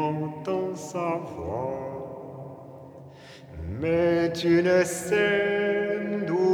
entends sa voix, mais tu ne sais d'où